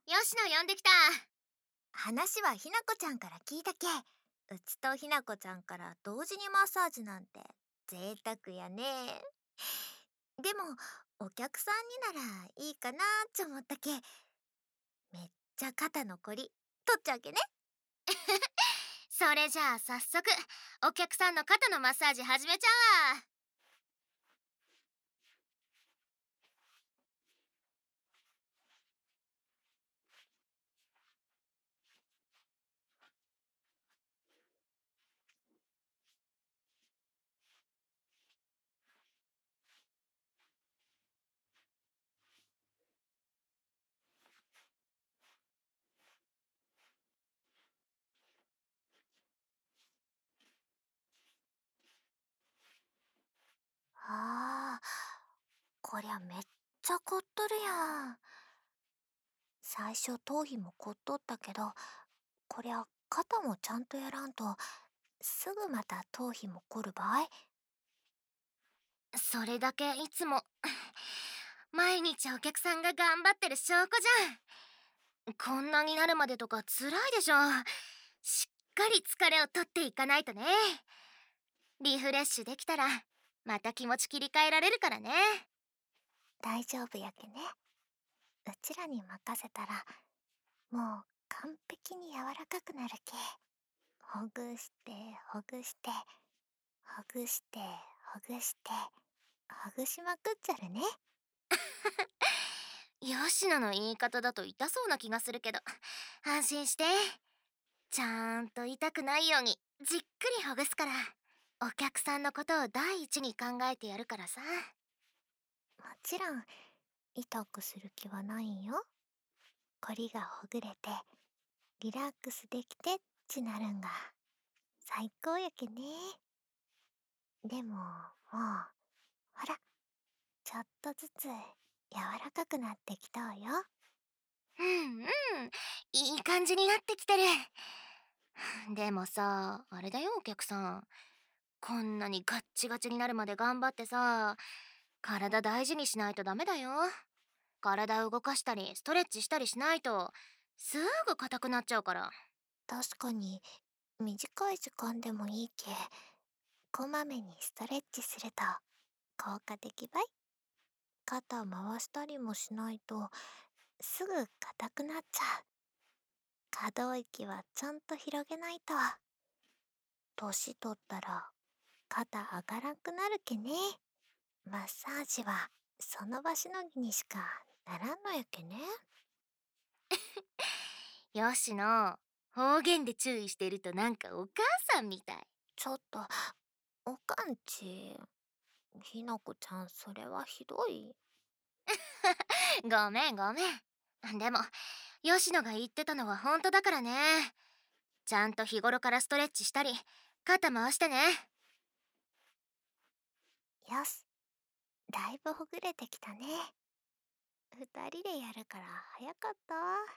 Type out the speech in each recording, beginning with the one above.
吉野呼んできた。 話はひなこちゃんから聞いたけ。うちとひなこちゃんから同時にマッサージなんて贅沢やね。でもお客さんにならいいかなって思ったけ。めっちゃ肩のこり取っちゃうけね。 それじゃあ早速お客さんの肩のマッサージ始めちゃうわ。 あー、こりゃめっちゃ凝っとるやん。最初頭皮も凝っとったけど、こりゃ肩もちゃんとやらんとすぐまた頭皮も凝る場合。 それだけいつも毎日お客さんが頑張ってる証拠じゃん。こんなになるまでとか辛いでしょ。しっかり疲れを取っていかないとね。リフレッシュできたらまた気持ち切り替えられるからね。 大丈夫やけね。うちらに任せたらもう完璧に柔らかくなるけ。ほぐしてほぐしてほぐしてほぐしてほぐしまくっちゃるね。 吉野の言い方だと痛そうな気がするけど、安心して。ちゃんと痛くないようにじっくりほぐすから。お客さんのことを第一に考えてやるからさ。 もちろん痛くする気はないんよ。こりがほぐれてリラックスできてっちなるんが最高やけね。でももうほら、ちょっとずつ柔らかくなってきたわよ。 うんうん、いい感じになってきてる。でもさ、あれだよお客さん。こんなにガッチガチになるまで頑張ってさ、体大事にしないとダメだよ。体を動かしたりストレッチしたりしないとすぐ硬くなっちゃうから。 確かに短い時間でもいいけ、こまめにストレッチすると効果的ばい。肩回したりもしないとすぐ硬くなっちゃう。可動域はちゃんと広げないと。年取ったら肩上がらんくなるけね。マッサージはその場しのぎにしかならんのやけね。 よしの、方言で注意してるとなんかお母さんみたい。 ちょっと、おかんち。ひなこちゃん、それはひどい。 ごめんごめん。でも、吉野が言ってたのは本当だからね。ちゃんと日頃からストレッチしたり、肩回してね。 よし、だいぶほぐれてきたね。二人でやるから早かった。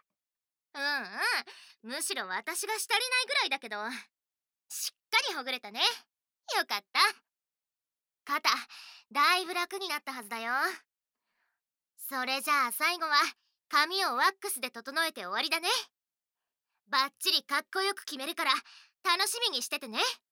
うんうん、むしろ私がしたりないぐらいだけど、しっかりほぐれたね。よかった。肩、だいぶ楽になったはずだよ。それじゃあ最後は、髪をワックスで整えて終わりだね。バッチリかっこよく決めるから、楽しみにしててね。